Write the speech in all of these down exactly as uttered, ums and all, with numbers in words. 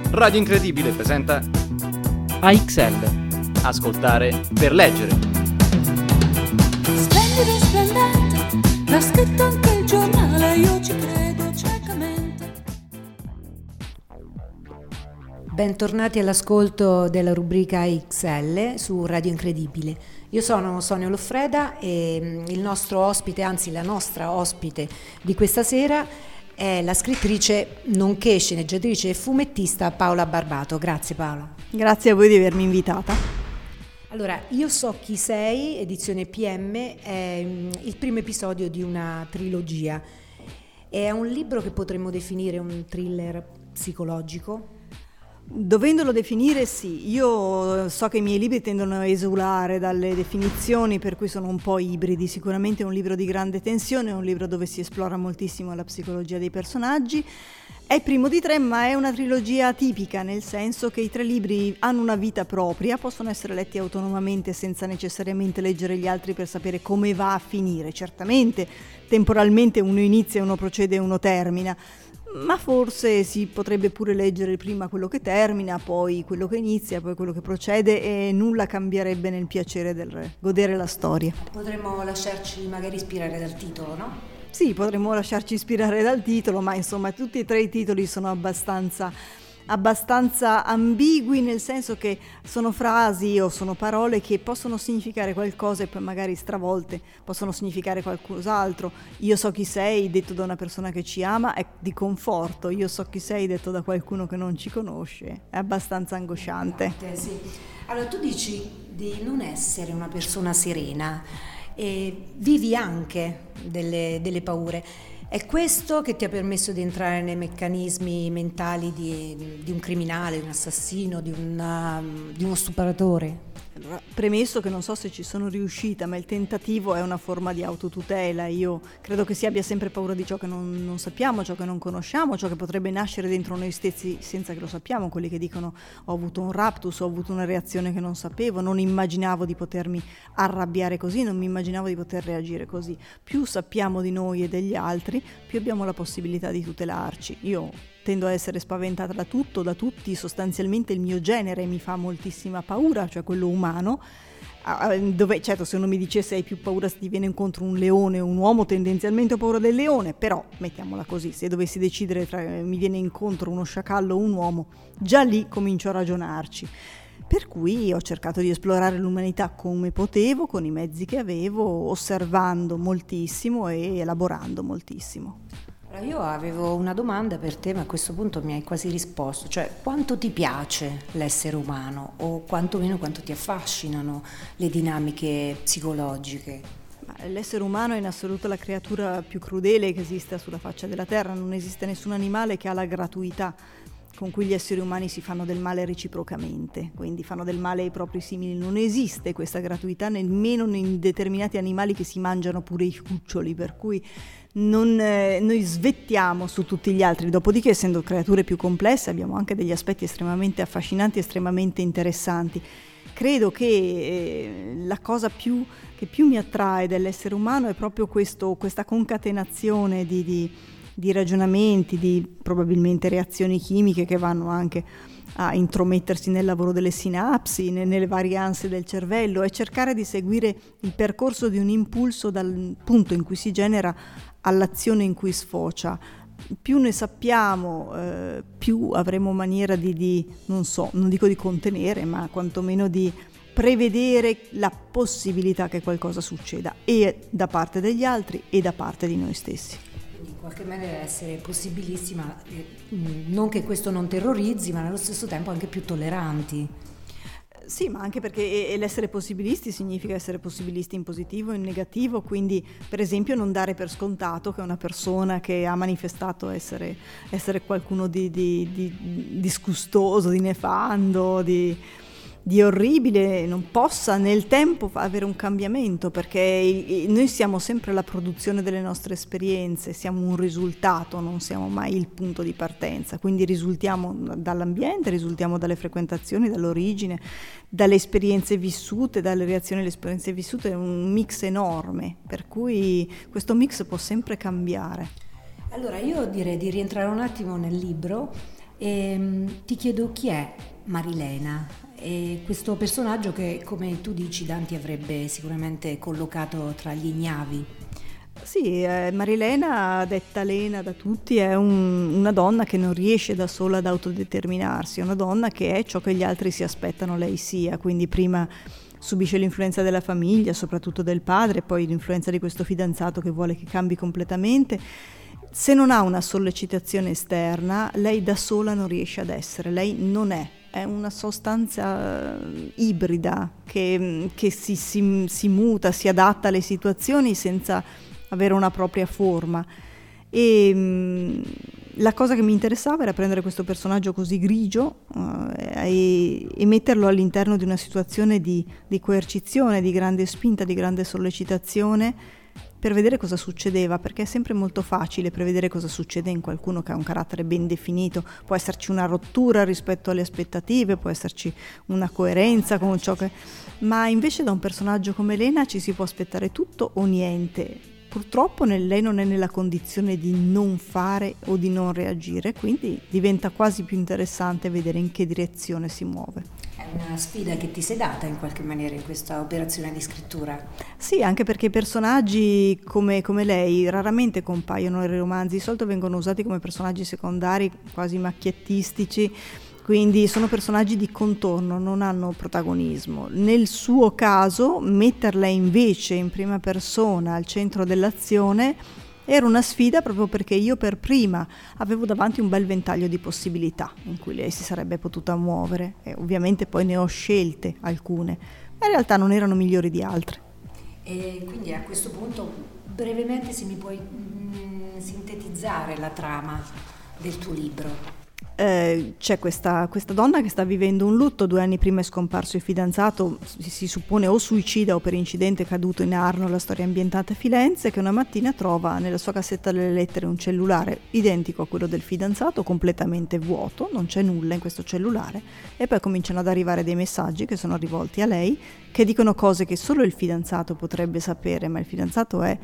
Radio Incredibile presenta A X L. Ascoltare per leggere. Splendido e splendente, l'ha scritto anche il giornale, io ci credo ciecamente. Bentornati all'ascolto della rubrica A X L su Radio Incredibile. Io sono Sonia Loffreda e il nostro ospite, anzi la nostra ospite di questa sera è la scrittrice, nonché sceneggiatrice e fumettista Paola Barbato. Grazie Paola. Grazie a voi di avermi invitata. Allora, Io so chi sei, edizione P M, è il primo episodio di una trilogia. È un libro che potremmo definire un thriller psicologico? Dovendolo definire, sì. Io so che i miei libri tendono a esulare dalle definizioni, per cui sono un po' ibridi. Sicuramente è un libro di grande tensione, è un libro dove si esplora moltissimo la psicologia dei personaggi. È il primo di tre, ma è una trilogia atipica, nel senso che i tre libri hanno una vita propria, possono essere letti autonomamente senza necessariamente leggere gli altri per sapere come va a finire. Certamente, temporalmente uno inizia, uno procede e uno termina, ma forse si potrebbe pure leggere prima quello che termina, poi quello che inizia, poi quello che procede, e nulla cambierebbe nel piacere del godere la storia. Potremmo lasciarci magari ispirare dal titolo, no? Sì, potremmo lasciarci ispirare dal titolo, ma insomma tutti e tre i titoli sono abbastanza, abbastanza ambigui, nel senso che sono frasi o sono parole che possono significare qualcosa e poi magari stravolte possono significare qualcos'altro. Io so chi sei, detto da una persona che ci ama, è di conforto. Io so chi sei, detto da qualcuno che non ci conosce, è abbastanza angosciante. Eh, sì. Allora, tu dici di non essere una persona serena e vivi anche delle, delle paure. È questo che ti ha permesso di entrare nei meccanismi mentali di, di un criminale, di un assassino, di, una, di uno stupratore? Allora, premesso che non so se ci sono riuscita, ma il tentativo è una forma di autotutela. Io credo che si abbia sempre paura di ciò che non, non sappiamo, ciò che non conosciamo, ciò che potrebbe nascere dentro noi stessi senza che lo sappiamo. Quelli che dicono ho avuto un raptus, ho avuto una reazione che non sapevo, non immaginavo di potermi arrabbiare così, non mi immaginavo di poter reagire così. Più sappiamo di noi e degli altri, più abbiamo la possibilità di tutelarci. Io tendo a essere spaventata da tutto, da tutti. Sostanzialmente il mio genere mi fa moltissima paura, cioè quello umano, dove certo se uno mi dicesse hai più paura se ti viene incontro un leone o un uomo, tendenzialmente ho paura del leone, però mettiamola così, se dovessi decidere tra mi viene incontro uno sciacallo o un uomo, già lì comincio a ragionarci. Per cui ho cercato di esplorare l'umanità come potevo, con i mezzi che avevo, osservando moltissimo e elaborando moltissimo. Allora, io avevo una domanda per te, ma a questo punto mi hai quasi risposto, cioè quanto ti piace l'essere umano o quantomeno quanto ti affascinano le dinamiche psicologiche? L'essere umano è in assoluto la creatura più crudele che esista sulla faccia della terra. Non esiste nessun animale che ha la gratuità con cui gli esseri umani si fanno del male reciprocamente, quindi fanno del male ai propri simili. Non esiste questa gratuità nemmeno in determinati animali che si mangiano pure i cuccioli, per cui non, eh, noi svettiamo su tutti gli altri. Dopodiché, essendo creature più complesse, abbiamo anche degli aspetti estremamente affascinanti, estremamente interessanti. Credo che eh, la cosa più, che più mi attrae dell'essere umano è proprio questo, questa concatenazione di, di di ragionamenti, di probabilmente reazioni chimiche che vanno anche a intromettersi nel lavoro delle sinapsi, nelle varie ansie del cervello, e cercare di seguire il percorso di un impulso dal punto in cui si genera all'azione in cui sfocia. Più ne sappiamo, eh, più avremo maniera di, di, non so, non dico di contenere, ma quantomeno di prevedere la possibilità che qualcosa succeda, e da parte degli altri e da parte di noi stessi. In qualche maniera essere possibilisti, ma eh, non che questo non terrorizzi, ma nello stesso tempo anche più tolleranti. Sì, ma anche perché l'essere possibilisti significa essere possibilisti in positivo e in negativo, quindi per esempio non dare per scontato che una persona che ha manifestato essere, essere qualcuno di, di, di disgustoso, di nefando, di... di orribile non possa nel tempo avere un cambiamento, perché noi siamo sempre la produzione delle nostre esperienze, siamo un risultato, non siamo mai il punto di partenza, quindi risultiamo dall'ambiente, risultiamo dalle frequentazioni, dall'origine, dalle esperienze vissute, dalle reazioni alle esperienze vissute. È un mix enorme, per cui questo mix può sempre cambiare. Allora io direi di rientrare un attimo nel libro E, ti chiedo chi è Marilena, e questo personaggio che, come tu dici, Dante avrebbe sicuramente collocato tra gli ignavi. Sì, eh, Marilena, detta Lena da tutti, è un, una donna che non riesce da sola ad autodeterminarsi, è una donna che è ciò che gli altri si aspettano lei sia, quindi prima subisce l'influenza della famiglia, soprattutto del padre, poi l'influenza di questo fidanzato che vuole che cambi completamente. Se non ha una sollecitazione esterna, lei da sola non riesce ad essere, lei non è. È una sostanza ibrida che, che si, si, si muta, si adatta alle situazioni senza avere una propria forma. E mh, la cosa che mi interessava era prendere questo personaggio così grigio uh, e, e metterlo all'interno di una situazione di, di coercizione, di grande spinta, di grande sollecitazione, per vedere cosa succedeva, perché è sempre molto facile prevedere cosa succede in qualcuno che ha un carattere ben definito. Può esserci una rottura rispetto alle aspettative, può esserci una coerenza con ciò che... ma invece da un personaggio come Elena ci si può aspettare tutto o niente. Purtroppo lei non è nella condizione di non fare o di non reagire, quindi diventa quasi più interessante vedere in che direzione si muove. È una sfida che ti sei data in qualche maniera in questa operazione di scrittura. Sì, anche perché personaggi come, come lei raramente compaiono nei romanzi, di solito vengono usati come personaggi secondari, quasi macchiettistici, quindi sono personaggi di contorno, non hanno protagonismo. Nel suo caso, metterla invece in prima persona al centro dell'azione era una sfida, proprio perché io per prima avevo davanti un bel ventaglio di possibilità in cui lei si sarebbe potuta muovere, e ovviamente poi ne ho scelte alcune, ma in realtà non erano migliori di altre. E quindi a questo punto brevemente se mi puoi mh, sintetizzare la trama del tuo libro. Eh, c'è questa, questa donna che sta vivendo un lutto. Due anni prima è scomparso il fidanzato, si, si suppone o suicida o per incidente caduto in Arno, la storia è ambientata a Firenze, che una mattina trova nella sua cassetta delle lettere un cellulare identico a quello del fidanzato, completamente vuoto, non c'è nulla in questo cellulare, e poi cominciano ad arrivare dei messaggi che sono rivolti a lei, che dicono cose che solo il fidanzato potrebbe sapere, ma il fidanzato è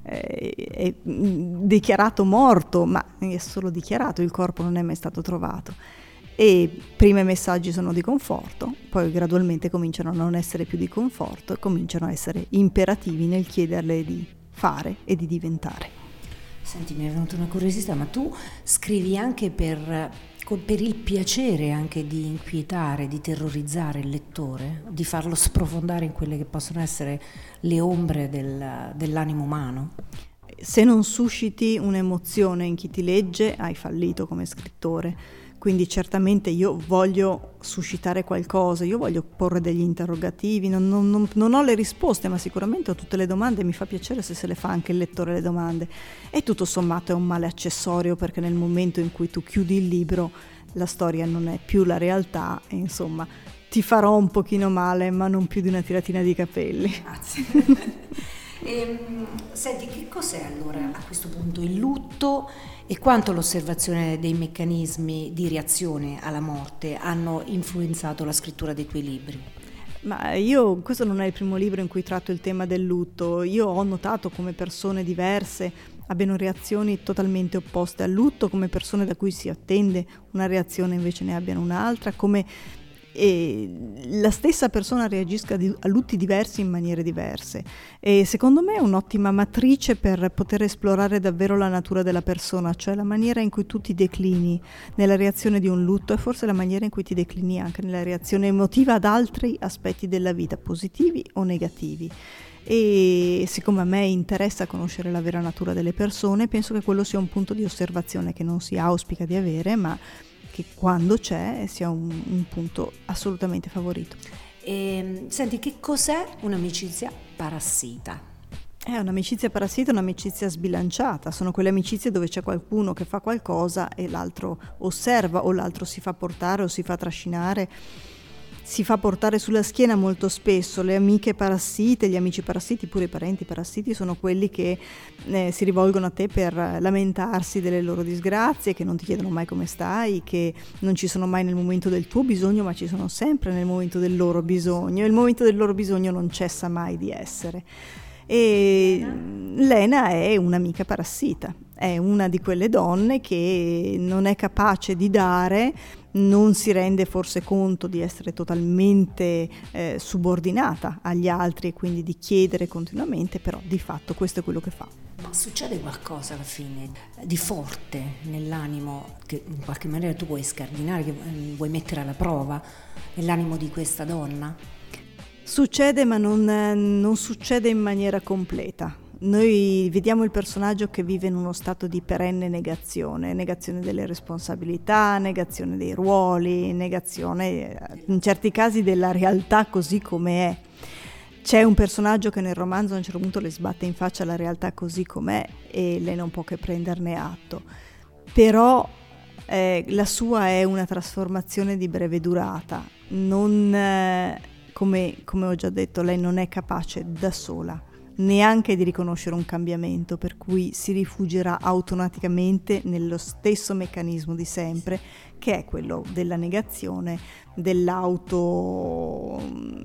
è dichiarato morto, ma è solo dichiarato, il corpo non è mai stato trovato. E prima i messaggi sono di conforto, poi gradualmente cominciano a non essere più di conforto e cominciano a essere imperativi nel chiederle di fare e di diventare. Senti, mi è venuta una curiosità, ma tu scrivi anche per, per il piacere anche di inquietare, di terrorizzare il lettore, di farlo sprofondare in quelle che possono essere le ombre del, dell'animo umano? Se non susciti un'emozione in chi ti legge, hai fallito come scrittore. Quindi certamente io voglio suscitare qualcosa, io voglio porre degli interrogativi, non, non, non, non ho le risposte, ma sicuramente ho tutte le domande, mi fa piacere se se le fa anche il lettore le domande. E tutto sommato è un male accessorio, perché nel momento in cui tu chiudi il libro la storia non è più la realtà e insomma ti farò un pochino male, ma non più di una tiratina di capelli. Grazie. E, senti, che cos'è allora a questo punto il lutto e quanto l'osservazione dei meccanismi di reazione alla morte hanno influenzato la scrittura dei tuoi libri? Ma io, questo non è il primo libro in cui tratto il tema del lutto. Io ho notato come persone diverse abbiano reazioni totalmente opposte al lutto, come persone da cui si attende una reazione invece ne abbiano un'altra, come e la stessa persona reagisca di, a lutti diversi in maniere diverse. E secondo me è un'ottima matrice per poter esplorare davvero la natura della persona, cioè la maniera in cui tu ti declini nella reazione di un lutto e forse la maniera in cui ti declini anche nella reazione emotiva ad altri aspetti della vita, positivi o negativi. E siccome a me interessa conoscere la vera natura delle persone, penso che quello sia un punto di osservazione che non si auspica di avere, ma che quando c'è sia un, un punto assolutamente favorito. E, senti, che cos'è un'amicizia parassita? È un'amicizia parassita, un'amicizia sbilanciata, sono quelle amicizie dove c'è qualcuno che fa qualcosa e l'altro osserva, o l'altro si fa portare o si fa trascinare, si fa portare sulla schiena molto spesso. Le amiche parassite, gli amici parassiti, pure i parenti parassiti, sono quelli che eh, si rivolgono a te per lamentarsi delle loro disgrazie, che non ti chiedono mai come stai, che non ci sono mai nel momento del tuo bisogno, ma ci sono sempre nel momento del loro bisogno, e il momento del loro bisogno non cessa mai di essere. E Lena è un'amica parassita, è una di quelle donne che non è capace di dare, non si rende forse conto di essere totalmente eh, subordinata agli altri e quindi di chiedere continuamente, però di fatto questo è quello che fa. Ma succede qualcosa alla fine di forte nell'animo che in qualche maniera tu vuoi scardinare, che vuoi mettere alla prova nell'animo di questa donna? Succede, ma non, non succede in maniera completa. Noi vediamo il personaggio che vive in uno stato di perenne negazione, negazione delle responsabilità, negazione dei ruoli, negazione in certi casi della realtà così come è. C'è un personaggio che nel romanzo a un certo punto le sbatte in faccia la realtà così com'è e lei non può che prenderne atto. Però eh, la sua è una trasformazione di breve durata. Non, eh, come, come ho già detto, lei non è capace da sola neanche di riconoscere un cambiamento, per cui si rifugierà automaticamente nello stesso meccanismo di sempre, che è quello della negazione, dell'auto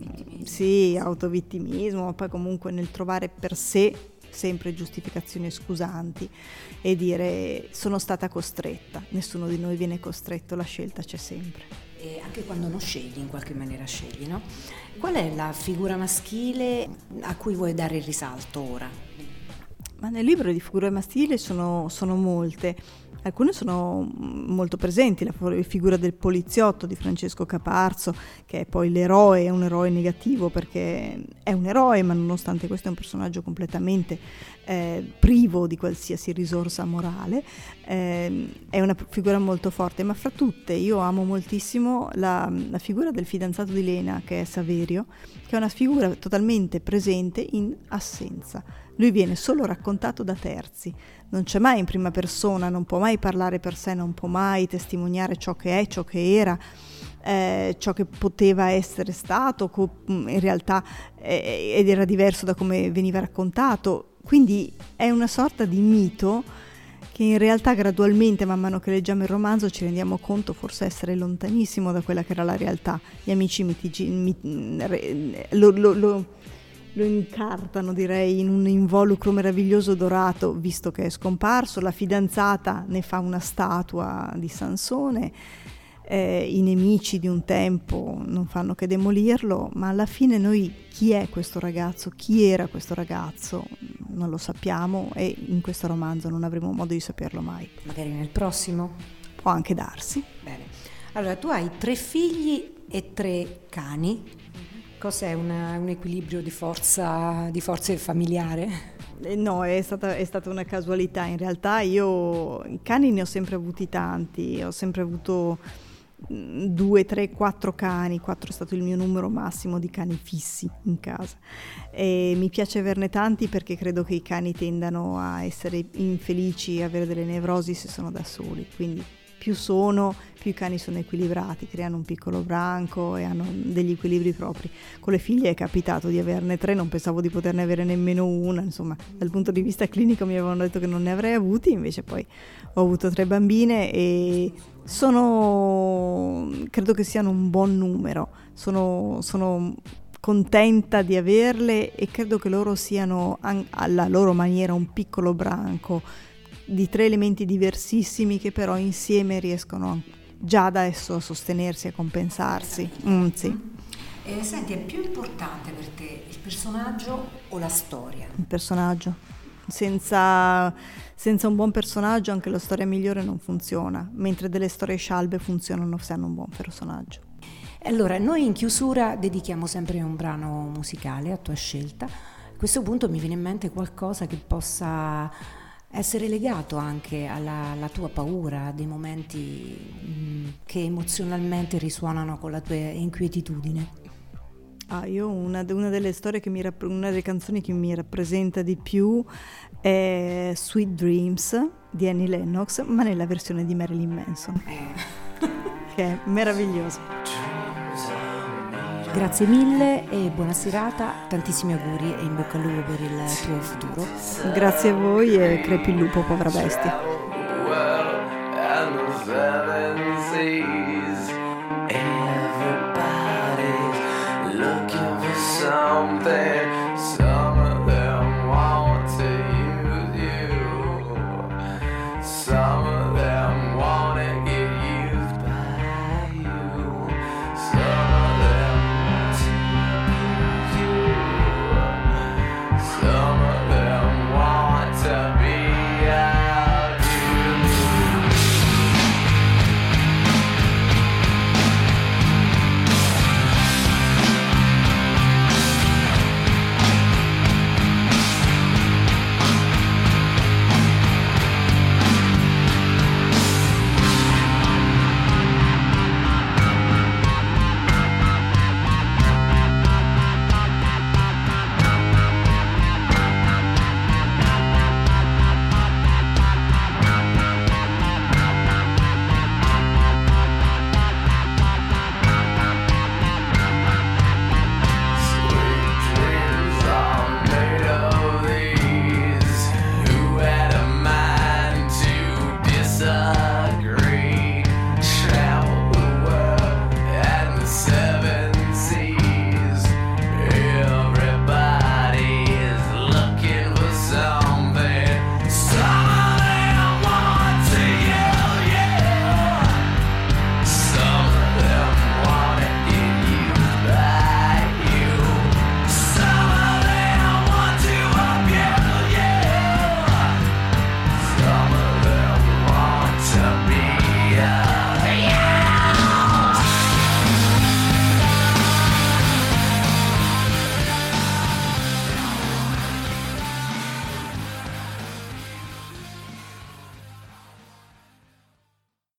sì, autovittimismo, ma poi comunque nel trovare per sé sempre giustificazioni scusanti e dire sono stata costretta. Nessuno di noi viene costretto, la scelta c'è sempre. E anche quando non scegli, in qualche maniera scegli, no? Qual è la figura maschile a cui vuoi dare il risalto ora? Ma nel libro di figure maschili sono, sono molte. Alcune sono molto presenti, la figura del poliziotto di Francesco Caparzo, che è poi l'eroe, è un eroe negativo perché è un eroe, ma nonostante questo è un personaggio completamente eh, privo di qualsiasi risorsa morale, eh, è una figura molto forte, ma fra tutte io amo moltissimo la, la figura del fidanzato di Lena, che è Saverio, che è una figura totalmente presente in assenza. Lui viene solo raccontato da terzi, non c'è mai in prima persona, non può mai parlare per sé, non può mai testimoniare ciò che è, ciò che era, eh, ciò che poteva essere stato, co- in realtà eh, ed era diverso da come veniva raccontato. Quindi è una sorta di mito che in realtà gradualmente, man mano che leggiamo il romanzo, ci rendiamo conto forse essere lontanissimo da quella che era la realtà. Gli amici mitigi, mit, lo, lo, lo lo incartano, direi, in un involucro meraviglioso dorato, visto che è scomparso. La fidanzata ne fa una statua di Sansone, eh, i nemici di un tempo non fanno che demolirlo, ma alla fine noi chi è questo ragazzo, chi era questo ragazzo, non lo sappiamo e in questo romanzo non avremo modo di saperlo mai. Magari nel prossimo? Può anche darsi. Bene. Allora, tu hai tre figli e tre cani. Cos'è una, un equilibrio di forza, di forze familiare? Eh, no, è stata, è stata una casualità. In realtà io i cani ne ho sempre avuti tanti, ho sempre avuto mh, due, tre, quattro cani, quattro è stato il mio numero massimo di cani fissi in casa. E mi piace averne tanti perché credo che i cani tendano a essere infelici, avere delle nevrosi se sono da soli, quindi più sono, più i cani sono equilibrati, creano un piccolo branco e hanno degli equilibri propri. Con le figlie è capitato di averne tre, non pensavo di poterne avere nemmeno una, insomma dal punto di vista clinico mi avevano detto che non ne avrei avuti, invece poi ho avuto tre bambine e sono, credo che siano un buon numero, sono, sono contenta di averle e credo che loro siano alla loro maniera un piccolo branco di tre elementi diversissimi che però insieme riescono già adesso a sostenersi, a compensarsi. Mm, sì. E senti, è più importante per te il personaggio o la storia? Il personaggio. Senza, senza un buon personaggio anche la storia migliore non funziona, mentre delle storie scialbe funzionano se hanno un buon personaggio. Allora, noi in chiusura dedichiamo sempre un brano musicale a tua scelta. A questo punto mi viene in mente qualcosa che possa essere legato anche alla, alla tua paura, dei momenti mh, che emozionalmente risuonano con la tua inquietudine. Ah, io una, una delle storie che mi rapp- una delle canzoni che mi rappresenta di più è Sweet Dreams di Annie Lennox, ma nella versione di Marilyn Manson, che è meravigliosa. Grazie mille e buona serata, tantissimi auguri e in bocca al lupo per il tuo futuro. Grazie a voi e crepi il lupo, povera bestia.